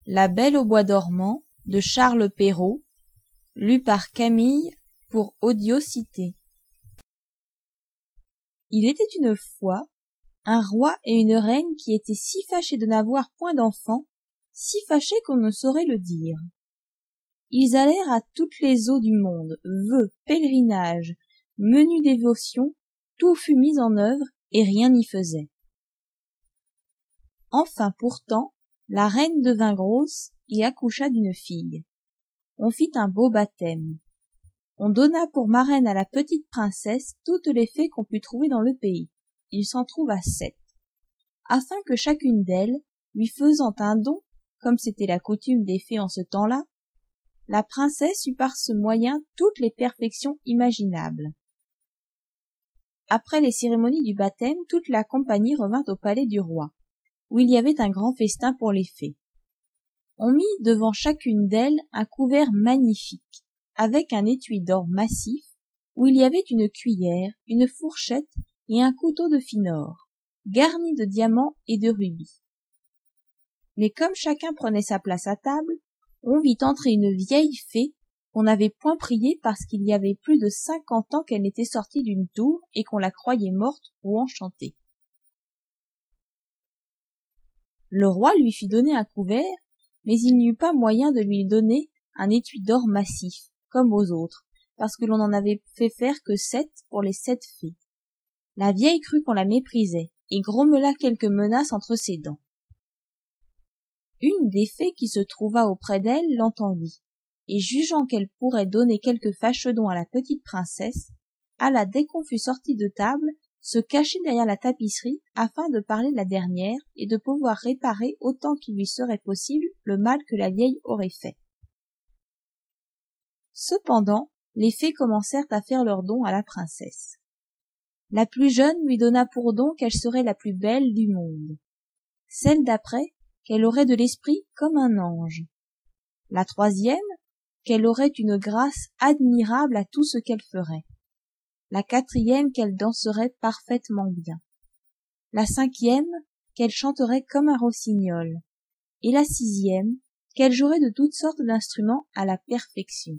La Belle au bois dormant de Charles Perrault, lu par Camille pour Audiocité. Il était une fois un roi et une reine qui étaient si fâchés de n'avoir point d'enfants, si fâchés qu'on ne saurait le dire. Ils allèrent à toutes les eaux du monde, vœux, pèlerinages, menues dévotions, tout fut mis en œuvre et rien n'y faisait. Enfin pourtant, la reine devint grosse et accoucha d'une fille. On fit un beau baptême. On donna pour marraine à la petite princesse toutes les fées qu'on put trouver dans le pays. Il s'en trouva 7. Afin que chacune d'elles, lui faisant un don, comme c'était la coutume des fées en ce temps-là, la princesse eut par ce moyen toutes les perfections imaginables. Après les cérémonies du baptême, toute la compagnie revint au palais du roi, où il y avait un grand festin pour les fées. On mit devant chacune d'elles un couvert magnifique, avec un étui d'or massif, où il y avait une cuillère, une fourchette et un couteau de fin or, garni de diamants et de rubis. Mais comme chacun prenait sa place à table, on vit entrer une vieille fée qu'on n'avait point priée parce qu'il y avait plus de 50 ans qu'elle n'était sortie d'une tour et qu'on la croyait morte ou enchantée. Le roi lui fit donner un couvert, mais il n'y eut pas moyen de lui donner un étui d'or massif, comme aux autres, parce que l'on n'en avait fait faire que 7 pour les 7 fées. La vieille crut qu'on la méprisait, et grommela quelques menaces entre ses dents. Une des fées qui se trouva auprès d'elle l'entendit, et jugeant qu'elle pourrait donner quelque fâchedon à la petite princesse, alla dès qu'on fut sorti de table, se cacher derrière la tapisserie afin de parler de la dernière et de pouvoir réparer autant qu'il lui serait possible le mal que la vieille aurait fait. Cependant, les fées commencèrent à faire leurs dons à la princesse. La plus jeune lui donna pour don qu'elle serait la plus belle du monde. Celle d'après, qu'elle aurait de l'esprit comme un ange. La troisième, qu'elle aurait une grâce admirable à tout ce qu'elle ferait. La quatrième, qu'elle danserait parfaitement bien. La cinquième, qu'elle chanterait comme un rossignol. Et la sixième, qu'elle jouerait de toutes sortes d'instruments à la perfection.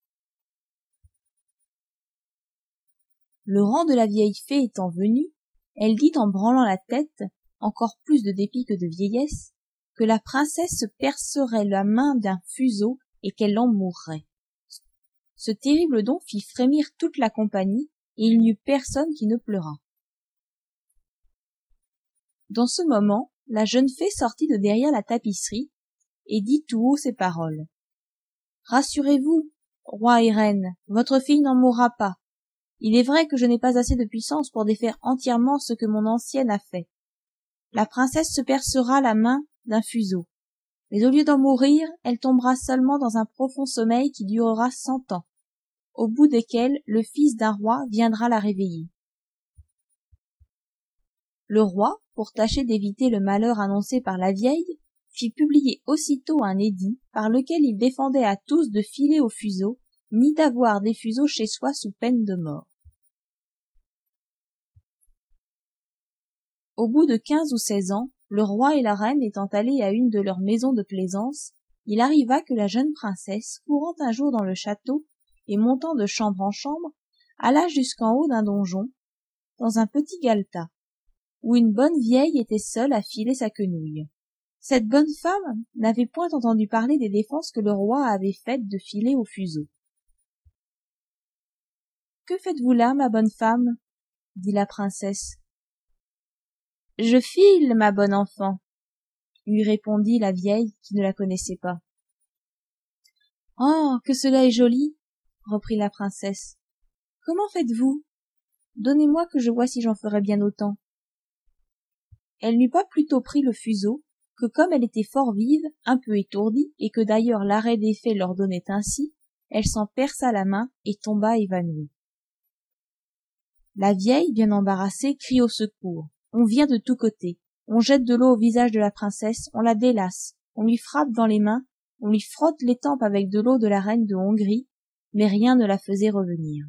Le rang de la vieille fée étant venu, elle dit en branlant la tête, encore plus de dépit que de vieillesse, que la princesse se percerait la main d'un fuseau et qu'elle en mourrait. Ce terrible don fit frémir toute la compagnie, et il n'y eut personne qui ne pleurât. Dans ce moment, la jeune fée sortit de derrière la tapisserie, et dit tout haut ces paroles. « Rassurez-vous, roi et reine, votre fille n'en mourra pas. Il est vrai que je n'ai pas assez de puissance pour défaire entièrement ce que mon ancienne a fait. La princesse se percera la main d'un fuseau, mais au lieu d'en mourir, elle tombera seulement dans un profond sommeil qui durera 100 ans, au bout desquels le fils d'un roi viendra la réveiller. » Le roi, pour tâcher d'éviter le malheur annoncé par la vieille, fit publier aussitôt un édit par lequel il défendait à tous de filer au fuseau, ni d'avoir des fuseaux chez soi sous peine de mort. Au bout de 15 ou 16 ans, le roi et la reine étant allés à une de leurs maisons de plaisance, il arriva que la jeune princesse, courant un jour dans le château et montant de chambre en chambre, alla jusqu'en haut d'un donjon, dans un petit galetas, où une bonne vieille était seule à filer sa quenouille. Cette bonne femme n'avait point entendu parler des défenses que le roi avait faites de filer au fuseau. « Que faites-vous là, ma bonne femme ?» dit la princesse. « Je file, ma bonne enfant, » lui répondit la vieille qui ne la connaissait pas. « Oh, que cela est joli !» reprit la princesse. « Comment faites-vous ? Donnez-moi que je vois si j'en ferai bien autant. » Elle n'eut pas plutôt pris le fuseau que comme elle était fort vive, un peu étourdie, et que d'ailleurs l'arrêt des faits l'ordonnait ainsi, elle s'en perça la main et tomba évanouie. La vieille, bien embarrassée, crie au secours. On vient de tous côtés. On jette de l'eau au visage de la princesse, on la délace, on lui frappe dans les mains, on lui frotte les tempes avec de l'eau de la reine de Hongrie, mais rien ne la faisait revenir.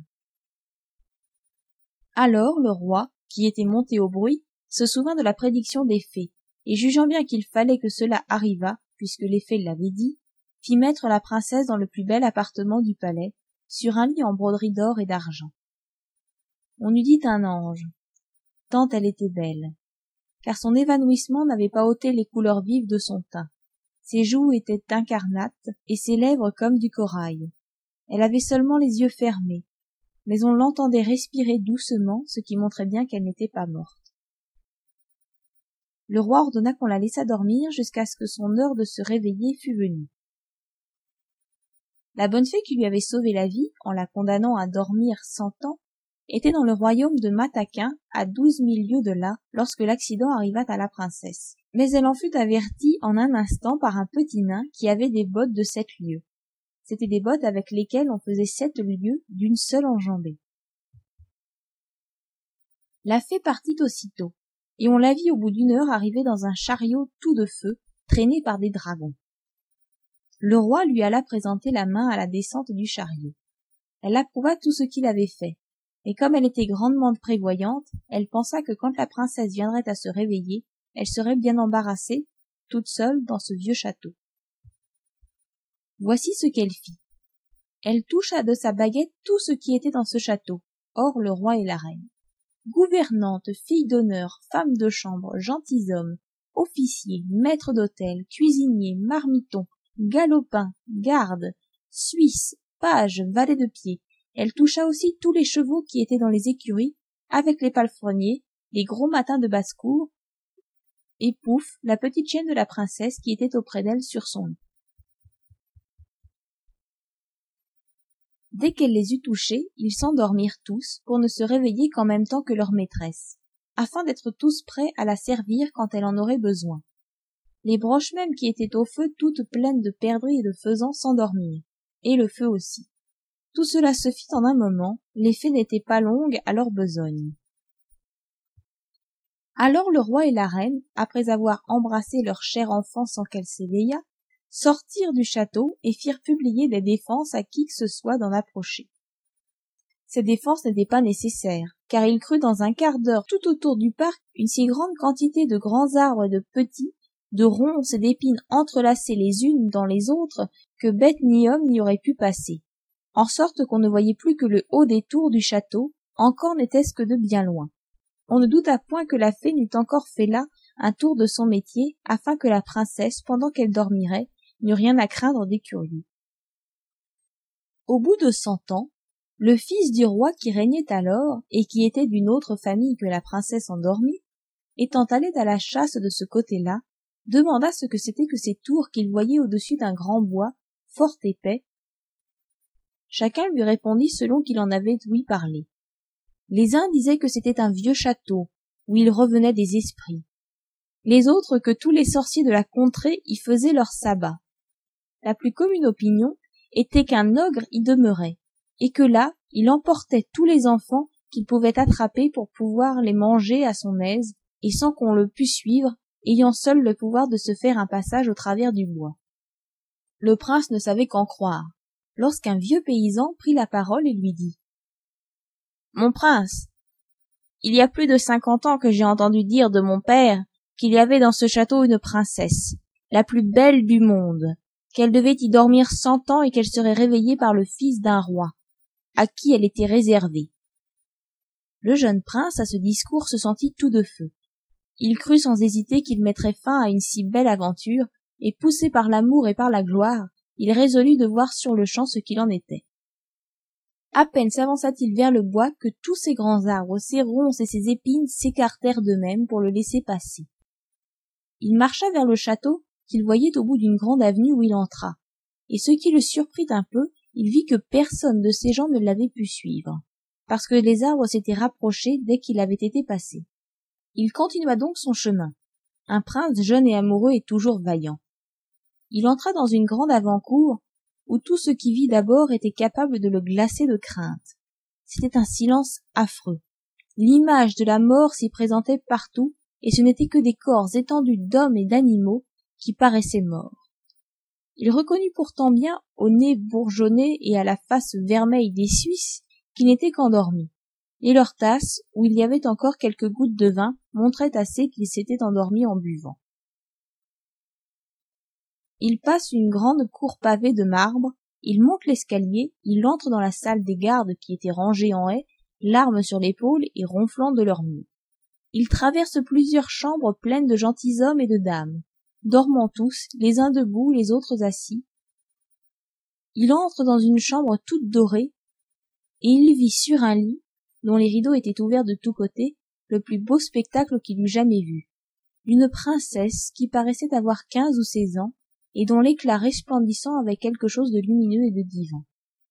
Alors le roi, qui était monté au bruit, se souvint de la prédiction des fées, et jugeant bien qu'il fallait que cela arrivât, puisque les fées l'avaient dit, fit mettre la princesse dans le plus bel appartement du palais, sur un lit en broderie d'or et d'argent. On eût dit un ange, tant elle était belle, car son évanouissement n'avait pas ôté les couleurs vives de son teint. Ses joues étaient incarnates et ses lèvres comme du corail. Elle avait seulement les yeux fermés, mais on l'entendait respirer doucement, ce qui montrait bien qu'elle n'était pas morte. Le roi ordonna qu'on la laissât dormir jusqu'à ce que son heure de se réveiller fût venue. La bonne fée qui lui avait sauvé la vie, en la condamnant à dormir 100 ans, était dans le royaume de Mataquin, à 12 000 lieues de là, lorsque l'accident arriva à la princesse. Mais elle en fut avertie en un instant par un petit nain qui avait des bottes de 7 lieues. C'étaient des bottes avec lesquelles on faisait 7 lieues d'une seule enjambée. La fée partit aussitôt, et on la vit au bout d'une heure arriver dans un chariot tout de feu, traîné par des dragons. Le roi lui alla présenter la main à la descente du chariot. Elle approuva tout ce qu'il avait fait, et comme elle était grandement prévoyante, elle pensa que quand la princesse viendrait à se réveiller, elle serait bien embarrassée, toute seule dans ce vieux château. Voici ce qu'elle fit. Elle toucha de sa baguette tout ce qui était dans ce château, hors le roi et la reine. Gouvernantes, filles d'honneur, femmes de chambre, gentilshommes, officiers, maîtres d'hôtel, cuisiniers, marmitons, galopins, gardes, suisses, pages, valets de pied. Elle toucha aussi tous les chevaux qui étaient dans les écuries, avec les palefreniers, les gros matins de basse-cour, et Pouf, la petite chienne de la princesse qui était auprès d'elle sur son lit. Dès qu'elle les eut touchés, ils s'endormirent tous, pour ne se réveiller qu'en même temps que leur maîtresse, afin d'être tous prêts à la servir quand elle en aurait besoin. Les broches mêmes qui étaient au feu, toutes pleines de perdrix et de faisans, s'endormirent, et le feu aussi. Tout cela se fit en un moment, les fées n'étaient pas longues à leur besogne. Alors le roi et la reine, après avoir embrassé leur cher enfant sans qu'elle s'éveillât, sortirent du château et firent publier des défenses à qui que ce soit d'en approcher. Ces défenses n'étaient pas nécessaires, car il crut dans un quart d'heure tout autour du parc une si grande quantité de grands arbres et de petits, de ronces et d'épines entrelacées les unes dans les autres, que bête ni homme n'y aurait pu passer, en sorte qu'on ne voyait plus que le haut des tours du château, encore n'était-ce que de bien loin. On ne douta point que la fée n'eût encore fait là un tour de son métier, afin que la princesse, pendant qu'elle dormirait, n'eût rien à craindre des curieux. Au bout de 100 ans, le fils du roi qui régnait alors, et qui était d'une autre famille que la princesse endormie, étant allé à la chasse de ce côté-là, demanda ce que c'était que ces tours qu'il voyait au-dessus d'un grand bois, fort épais. Chacun lui répondit selon qu'il en avait ouï parler. Les uns disaient que c'était un vieux château, où il revenait des esprits. Les autres que tous les sorciers de la contrée y faisaient leur sabbat. La plus commune opinion était qu'un ogre y demeurait, et que là, il emportait tous les enfants qu'il pouvait attraper pour pouvoir les manger à son aise, et sans qu'on le pût suivre, ayant seul le pouvoir de se faire un passage au travers du bois. Le prince ne savait qu'en croire, lorsqu'un vieux paysan prit la parole et lui dit « Mon prince, il y a plus de 50 ans que j'ai entendu dire de mon père qu'il y avait dans ce château une princesse, la plus belle du monde, qu'elle devait y dormir 100 ans et qu'elle serait réveillée par le fils d'un roi, à qui elle était réservée. » Le jeune prince, à ce discours, se sentit tout de feu. Il crut sans hésiter qu'il mettrait fin à une si belle aventure, et poussé par l'amour et par la gloire, il résolut de voir sur-le-champ ce qu'il en était. À peine s'avança-t-il vers le bois que tous ces grands arbres, ces ronces et ces épines s'écartèrent d'eux-mêmes pour le laisser passer. Il marcha vers le château qu'il voyait au bout d'une grande avenue où il entra, et ce qui le surprit un peu, il vit que personne de ces gens ne l'avait pu suivre, parce que les arbres s'étaient rapprochés dès qu'il avait été passé. Il continua donc son chemin, un prince jeune et amoureux et toujours vaillant. Il entra dans une grande avant-cour, où tout ce qui vit d'abord était capable de le glacer de crainte. C'était un silence affreux. L'image de la mort s'y présentait partout, et ce n'étaient que des corps étendus d'hommes et d'animaux qui paraissaient morts. Il reconnut pourtant bien, au nez bourgeonné et à la face vermeille des Suisses, qu'ils n'étaient qu'endormis, et leur tasse, où il y avait encore quelques gouttes de vin, montrait assez qu'ils s'étaient endormis en buvant. Il passe une grande cour pavée de marbre, il monte l'escalier, il entre dans la salle des gardes qui étaient rangés en haie, l'arme sur l'épaule et ronflant de leurs murs. Il traverse plusieurs chambres pleines de gentilshommes et de dames, dormant tous, les uns debout, les autres assis. Il entre dans une chambre toute dorée, et il vit sur un lit, dont les rideaux étaient ouverts de tous côtés, le plus beau spectacle qu'il eût jamais vu. Une princesse qui paraissait avoir 15 ou 16 ans, et dont l'éclat resplendissant avait quelque chose de lumineux et de divin.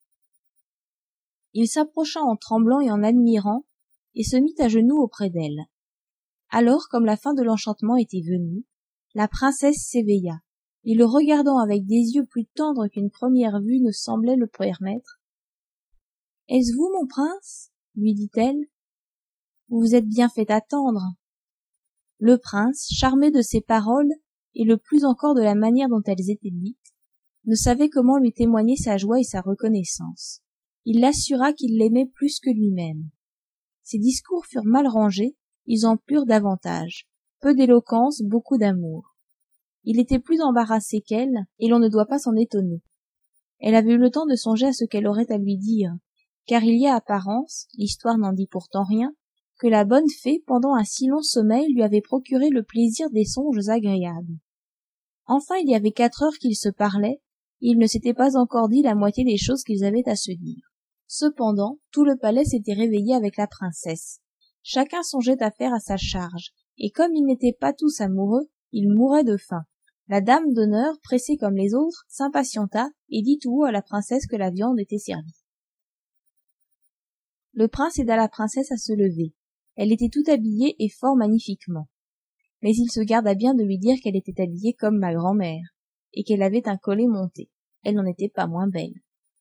Il s'approcha en tremblant et en admirant, et se mit à genoux auprès d'elle. Alors, comme la fin de l'enchantement était venue, la princesse s'éveilla, et le regardant avec des yeux plus tendres qu'une première vue ne semblait le permettre. « Est-ce vous, mon prince ?» lui dit-elle. « Vous vous êtes bien fait attendre. » Le prince, charmé de ces paroles, et le plus encore de la manière dont elles étaient dites, ne savait comment lui témoigner sa joie et sa reconnaissance. Il l'assura qu'il l'aimait plus que lui-même. Ses discours furent mal rangés, ils en plurent davantage. Peu d'éloquence, beaucoup d'amour. Il était plus embarrassé qu'elle, et l'on ne doit pas s'en étonner. Elle avait eu le temps de songer à ce qu'elle aurait à lui dire, car il y a apparence, l'histoire n'en dit pourtant rien, que la bonne fée, pendant un si long sommeil, lui avait procuré le plaisir des songes agréables. Enfin, il y avait 4 heures qu'ils se parlaient, et ils ne s'étaient pas encore dit la moitié des choses qu'ils avaient à se dire. Cependant, tout le palais s'était réveillé avec la princesse. Chacun songeait à faire à sa charge, et comme ils n'étaient pas tous amoureux, ils mouraient de faim. La dame d'honneur, pressée comme les autres, s'impatienta et dit tout haut à la princesse que la viande était servie. Le prince aida la princesse à se lever. Elle était tout habillée et fort magnifiquement. Mais il se garda bien de lui dire qu'elle était habillée comme ma grand-mère, et qu'elle avait un collet monté. Elle n'en était pas moins belle.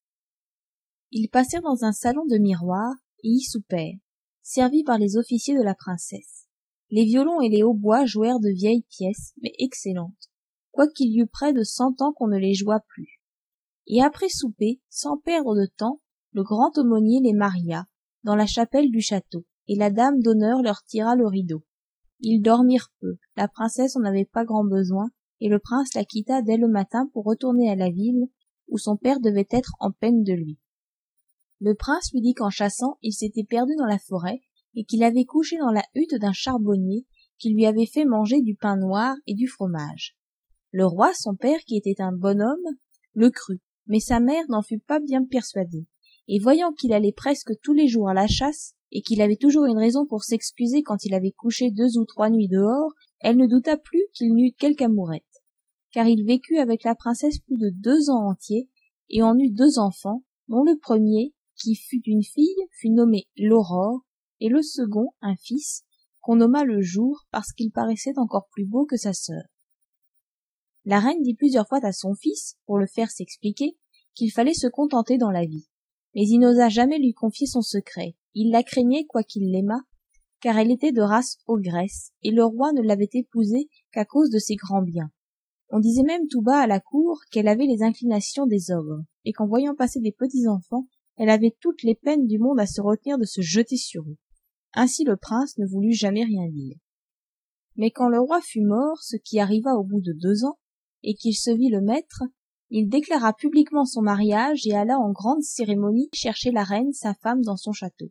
Ils passèrent dans un salon de miroirs, et y soupèrent, servis par les officiers de la princesse. Les violons et les hautbois jouèrent de vieilles pièces, mais excellentes, quoiqu'il y eût près de 100 ans qu'on ne les joua plus. Et après souper, sans perdre de temps, le grand aumônier les maria, dans la chapelle du château, et la dame d'honneur leur tira le rideau. Ils dormirent peu, la princesse en avait pas grand besoin, et le prince la quitta dès le matin pour retourner à la ville, où son père devait être en peine de lui. Le prince lui dit qu'en chassant, il s'était perdu dans la forêt, et qu'il avait couché dans la hutte d'un charbonnier, qui lui avait fait manger du pain noir et du fromage. Le roi, son père, qui était un bon homme, le crut, mais sa mère n'en fut pas bien persuadée, et voyant qu'il allait presque tous les jours à la chasse, et qu'il avait toujours une raison pour s'excuser quand il avait couché 2 ou 3 nuits dehors, elle ne douta plus qu'il n'eût quelque amourette, car il vécut avec la princesse plus de 2 ans entiers, et en eut 2 enfants, dont le premier, qui fut une fille, fut nommé l'Aurore, et le second, un fils, qu'on nomma le Jour, parce qu'il paraissait encore plus beau que sa sœur. La reine dit plusieurs fois à son fils, pour le faire s'expliquer, qu'il fallait se contenter dans la vie, mais il n'osa jamais lui confier son secret. Il la craignait quoiqu'il l'aimât, car elle était de race ogresse, et le roi ne l'avait épousée qu'à cause de ses grands biens. On disait même tout bas à la cour qu'elle avait les inclinations des ogres, et qu'en voyant passer des petits enfants, elle avait toutes les peines du monde à se retenir de se jeter sur eux. Ainsi le prince ne voulut jamais rien dire. Mais quand le roi fut mort, ce qui arriva au bout de 2 ans, et qu'il se vit le maître, il déclara publiquement son mariage et alla en grande cérémonie chercher la reine, sa femme, dans son château.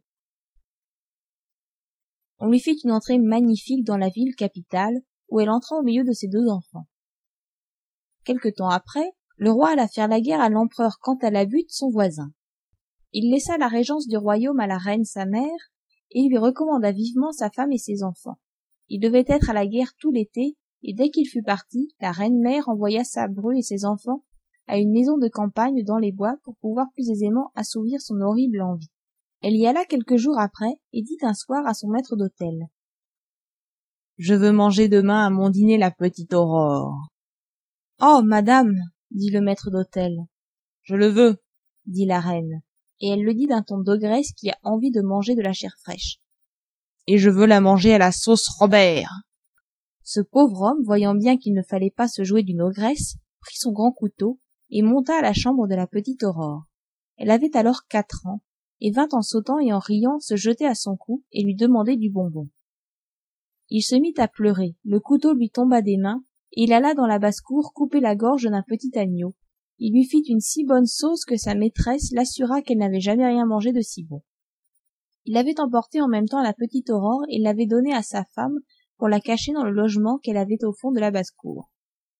On lui fit une entrée magnifique dans la ville capitale, où elle entra au milieu de ses 2 enfants. Quelque temps après, le roi alla faire la guerre à l'empereur Cantalabute, son voisin. Il laissa la régence du royaume à la reine sa mère, et lui recommanda vivement sa femme et ses enfants. Il devait être à la guerre tout l'été, et dès qu'il fut parti, la reine mère envoya sa bru et ses enfants à une maison de campagne dans les bois pour pouvoir plus aisément assouvir son horrible envie. Elle y alla quelques jours après, et dit un soir à son maître d'hôtel: « Je veux manger demain à mon dîner la petite Aurore. »« Oh, madame, dit le maître d'hôtel. « Je le veux, dit la reine, et elle le dit d'un ton d'ogresse qui a envie de manger de la chair fraîche. Et je veux la manger à la sauce Robert. » Ce pauvre homme, voyant bien qu'il ne fallait pas se jouer d'une ogresse, prit son grand couteau et monta à la chambre de la petite Aurore. Elle avait alors 4 ans, et vint en sautant et en riant se jeter à son cou et lui demander du bonbon. Il se mit à pleurer, le couteau lui tomba des mains, Il alla dans la basse-cour couper la gorge d'un petit agneau. Il lui fit une si bonne sauce que sa maîtresse l'assura qu'elle n'avait jamais rien mangé de si bon. Il avait emporté en même temps la petite Aurore et l'avait donnée à sa femme pour la cacher dans le logement qu'elle avait au fond de la basse-cour.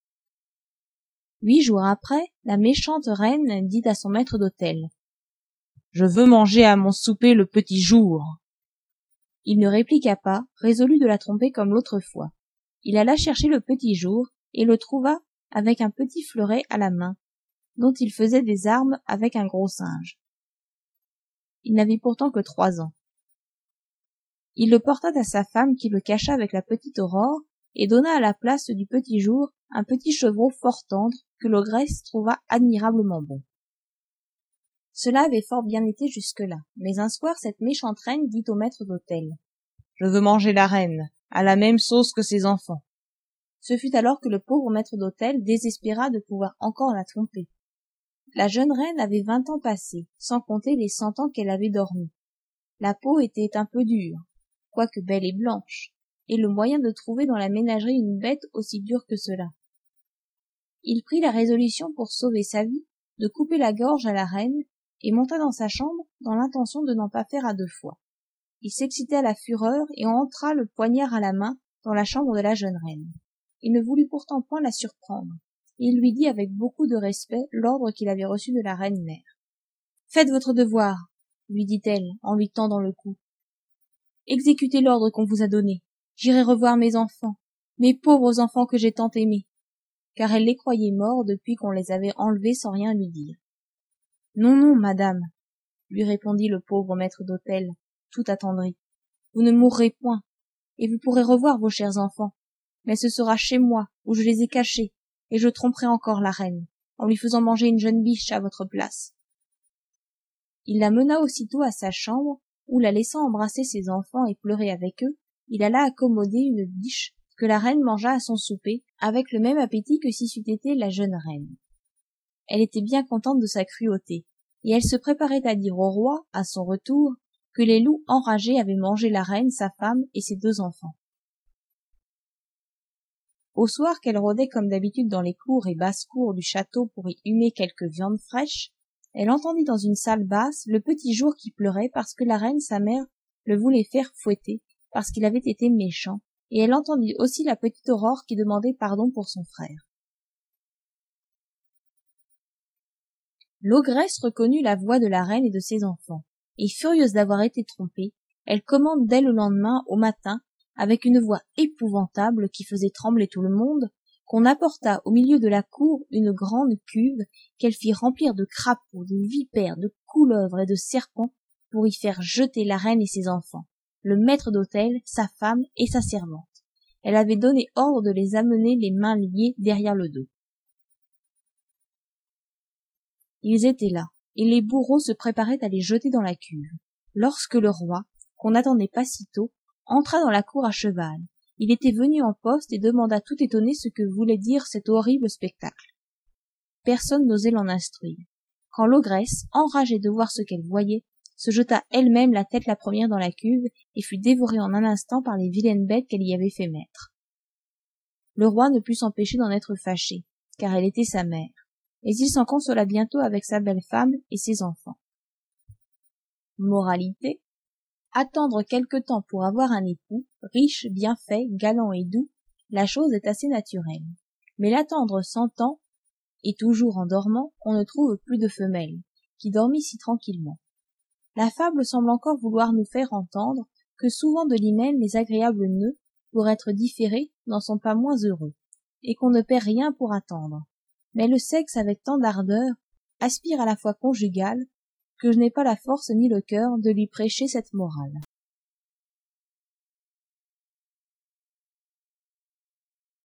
8 jours après, la méchante reine dit à son maître d'hôtel: « Je veux manger à mon souper le petit jour. » Il ne répliqua pas, résolu de la tromper comme l'autre fois. Il alla chercher le petit jour et le trouva avec un petit fleuret à la main, dont il faisait des armes avec un gros singe. Il n'avait pourtant que 3 ans. Il le porta à sa femme qui le cacha avec la petite Aurore et donna à la place du petit jour un petit chevreau fort tendre que l'ogresse trouva admirablement bon. Cela avait fort bien été jusque-là, mais un soir cette méchante reine dit au maître d'hôtel: « Je veux manger la reine, à la même sauce que ses enfants. » Ce fut alors que le pauvre maître d'hôtel désespéra de pouvoir encore la tromper. La jeune reine avait 20 ans passés, sans compter les 100 ans qu'elle avait dormi. La peau était un peu dure, quoique belle et blanche, et le moyen de trouver dans la ménagerie une bête aussi dure que cela. Il prit la résolution pour sauver sa vie de couper la gorge à la reine et monta dans sa chambre dans l'intention de n'en pas faire à 2 fois. Il s'excita à la fureur et entra le poignard à la main dans la chambre de la jeune reine. Il ne voulut pourtant point la surprendre. Il lui dit avec beaucoup de respect l'ordre qu'il avait reçu de la reine mère. « Faites votre devoir, » lui dit-elle en lui tendant le cou. « Exécutez l'ordre qu'on vous a donné. J'irai revoir mes enfants, mes pauvres enfants que j'ai tant aimés. » Car elle les croyait morts depuis qu'on les avait enlevés sans rien lui dire. « Non, non, madame, » lui répondit le pauvre maître d'hôtel, tout attendri. « Vous ne mourrez point, et vous pourrez revoir vos chers enfants, mais ce sera chez moi, où je les ai cachés, et je tromperai encore la reine, en lui faisant manger une jeune biche à votre place. » Il la mena aussitôt à sa chambre, où la laissant embrasser ses enfants et pleurer avec eux, il alla accommoder une biche que la reine mangea à son souper, avec le même appétit que si c'eût été la jeune reine. Elle était bien contente de sa cruauté, et elle se préparait à dire au roi, à son retour, que les loups enragés avaient mangé la reine, sa femme et ses 2 enfants. Au soir qu'elle rôdait comme d'habitude dans les cours et basses-cours du château pour y humer quelques viandes fraîches, elle entendit dans une salle basse le petit jour qui pleurait parce que la reine, sa mère, le voulait faire fouetter, parce qu'il avait été méchant, et elle entendit aussi la petite Aurore qui demandait pardon pour son frère. L'ogresse reconnut la voix de la reine et de ses enfants, et furieuse d'avoir été trompée, elle commande dès le lendemain au matin, avec une voix épouvantable qui faisait trembler tout le monde, qu'on apporta au milieu de la cour une grande cuve qu'elle fit remplir de crapauds, de vipères, de couleuvres et de serpents pour y faire jeter la reine et ses enfants, le maître d'hôtel, sa femme et sa servante. Elle avait donné ordre de les amener les mains liées derrière le dos. Ils étaient là, et les bourreaux se préparaient à les jeter dans la cuve, lorsque le roi, qu'on n'attendait pas si tôt, entra dans la cour à cheval. Il était venu en poste et demanda tout étonné ce que voulait dire cet horrible spectacle. Personne n'osait l'en instruire, quand l'ogresse, enragée de voir ce qu'elle voyait, se jeta elle-même la tête la première dans la cuve et fut dévorée en un instant par les vilaines bêtes qu'elle y avait fait mettre. Le roi ne put s'empêcher d'en être fâché, car elle était sa mère, et il s'en consola bientôt avec sa belle femme et ses enfants. Moralité: attendre quelque temps pour avoir un époux, riche, bien fait, galant et doux, la chose est assez naturelle. Mais l'attendre 100 ans, et toujours en dormant, on ne trouve plus de femelle, qui dormit si tranquillement. La fable semble encore vouloir nous faire entendre que souvent de l'hymen les agréables nœuds, pour être différés, n'en sont pas moins heureux, et qu'on ne perd rien pour attendre. Mais le sexe avec tant d'ardeur aspire à la fois conjugale, que je n'ai pas la force ni le cœur de lui prêcher cette morale.